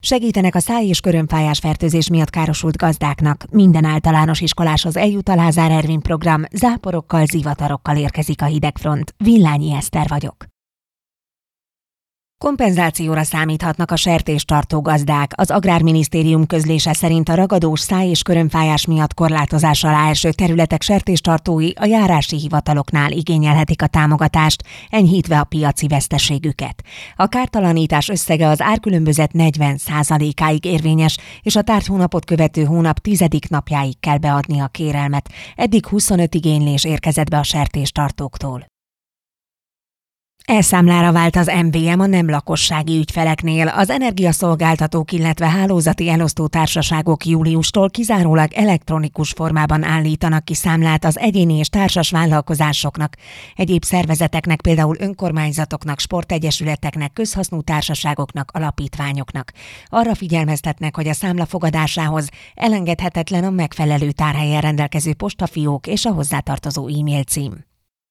Segítenek a száj- és körömfájás fertőzés miatt károsult gazdáknak. Minden általános iskoláshoz eljut a Lázár Ervin program, záporokkal, zivatarokkal érkezik a hidegfront. Villányi Eszter vagyok. Kompenzációra számíthatnak a sertéstartó gazdák. Az Agrárminisztérium közlése szerint a ragadós száj- és körömfájás miatt korlátozás alá eső területek sertéstartói a járási hivataloknál igényelhetik a támogatást, enyhítve a piaci veszteségüket. A kártalanítás összege az árkülönbözet 40%-áig érvényes, és a tárt hónapot követő hónap 10. napjáig kell beadni a kérelmet. Eddig 25 igénylés érkezett be a sertéstartóktól. Elszámlára vált az MVM a nem lakossági ügyfeleknél. Az energiaszolgáltatók, illetve hálózati elosztó társaságok júliustól kizárólag elektronikus formában állítanak ki számlát az egyéni és társas vállalkozásoknak, egyéb szervezeteknek, például önkormányzatoknak, sportegyesületeknek, közhasznú társaságoknak, alapítványoknak. Arra figyelmeztetnek, hogy a számla fogadásához elengedhetetlen a megfelelő tárhelyen rendelkező postafiók és a hozzátartozó e-mail cím.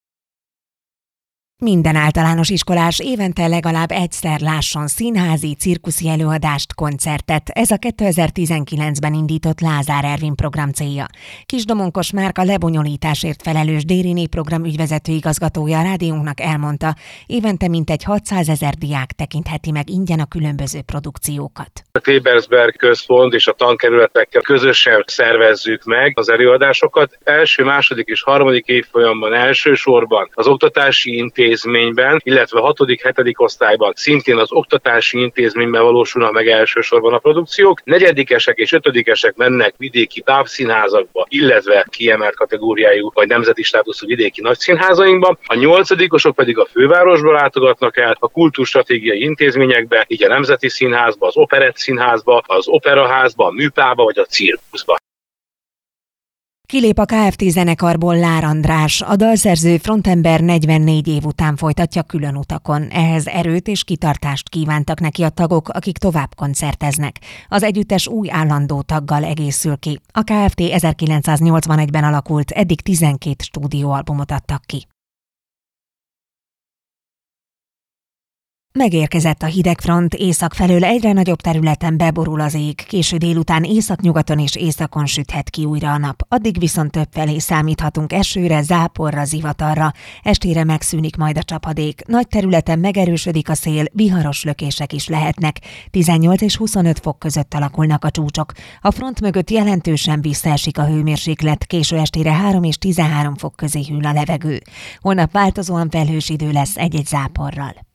Minden általános iskolás évente legalább egyszer lásson színházi, cirkuszi előadást, koncertet. Ez a 2019-ben indított Lázár Ervin program célja. Kisdomonkos Márka lebonyolításért felelős Dériné program ügyvezető igazgatója a rádiónknak elmondta, évente mintegy 600 000 diák tekintheti meg ingyen a különböző produkciókat. A Klebersberg központ és a tankerületekkel közösen szervezzük meg az előadásokat. Első, második és harmadik évfolyamban elsősorban az oktatási intézményben, illetve 6.-7. osztályban szintén az oktatási intézményben valósulnak meg elsősorban a produkciók. Negyedikesek és ötödikesek mennek vidéki távszínházakba, illetve kiemelt kategóriájú vagy nemzeti státuszú vidéki nagyszínházainkba. A 8-osok pedig a fővárosba látogatnak el, a kultúrstratégiai intézményekbe, így a Nemzeti Színházba, az Operett Színházba, az Operaházba, a Műpába vagy a cirkuszba. Kilép a Kft. Zenekarból Lár András. A dalszerző frontember 44 év után folytatja külön utakon. Ehhez erőt és kitartást kívántak neki a tagok, akik tovább koncerteznek. Az együttes új állandó taggal egészül ki. A Kft. 1981-ben alakult, eddig 12 stúdióalbumot adtak ki. Megérkezett a hidegfront, észak felől egyre nagyobb területen beborul az ég, késő délután északnyugaton és északon süthet ki újra a nap. Addig viszont többfelé számíthatunk esőre, záporra, zivatarra, estére megszűnik majd a csapadék. Nagy területen megerősödik a szél, viharos lökések is lehetnek. 18 és 25 fok között alakulnak a csúcsok. A front mögött jelentősen visszaesik a hőmérséklet, késő estére 3 és 13 fok közé hűl a levegő. Holnap változóan felhős idő lesz egy-egy záporral.